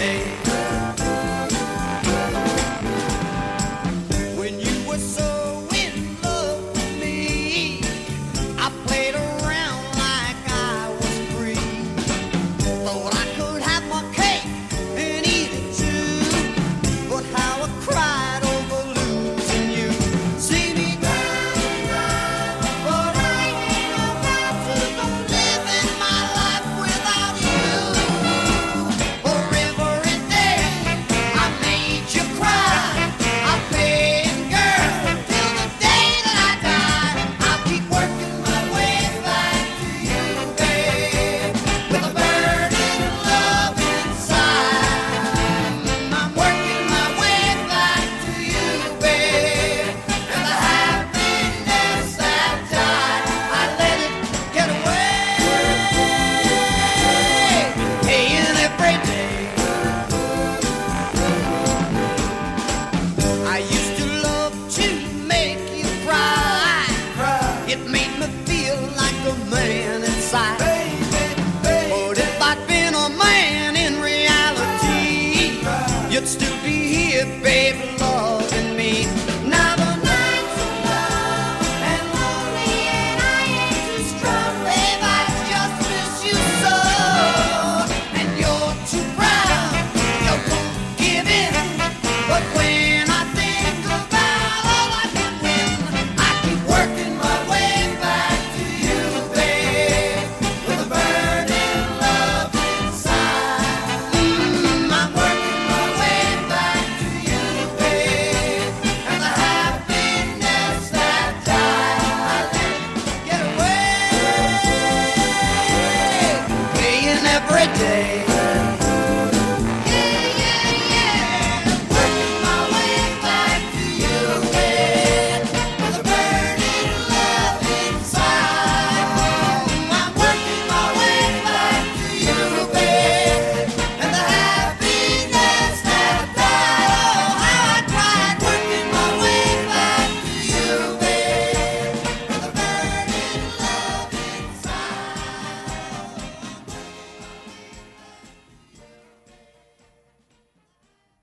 day. When you were so in love with me, I played around like I was free. Thought I could have my cake and eat it too, but how I cried over losing you. See me down, but I ain't about to go living my life without you. For every day I made you cry, I paid girl till the day that I die. I'll keep working my way back to you, babe, with a burning love inside. I'm working my way back to you, babe, and the happiness that died, I let it get away. Paying every day. I used to love to make you cry. It made me feel like a man inside. But if I'd been a man in reality, you'd still